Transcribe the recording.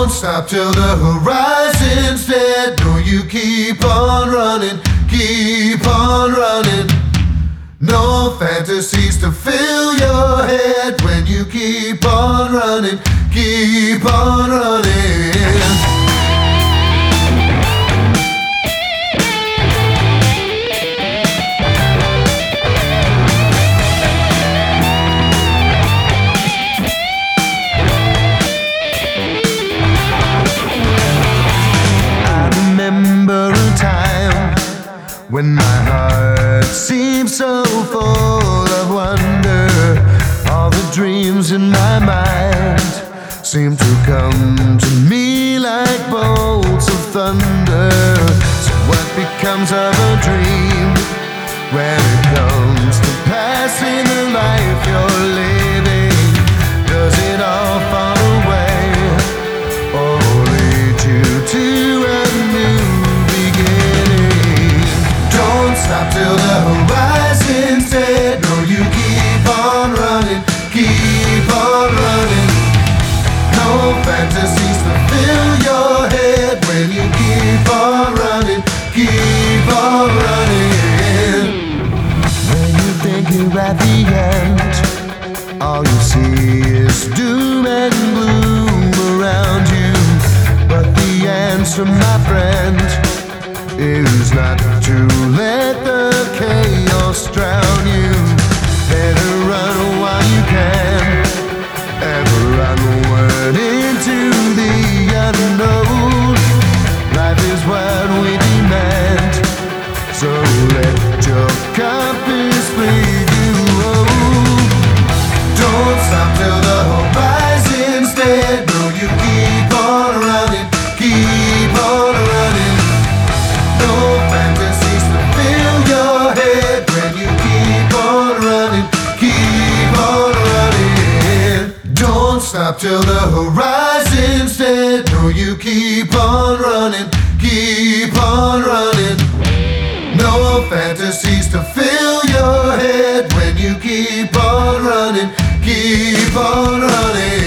Don't stop till the horizon's dead. No, you keep on running, keep on running. No fantasies to fill your head when you keep on running, keep on running. Remember a time when my heart seemed so full of wonder. All the dreams in my mind seemed to come to me like bolts of thunder. So what becomes of a dream when it comes to passing the life you're living? Does it all fall away or lead you to a new beginning? Don't stop till the horizon's dead. No, you keep on running, keep on running. No fantasies to fill your head when you keep on running, keep on running. When you think you're at the end, all you see is doom and gloom around you. But the answer, my friend, is not to let the chaos drown you. Better run while you can, ever onward into the unknown. Life is what we demand, so let your compass lead you home. Don't stop till the horizon's dead. No, you keep on running, keep on running. No fantasies to fill your head when you keep on running, keep on running. Don't stop till the horizon's dead. No, you keep on running, keep on running. No fantasies to fill your head when you keep on running, keep on running.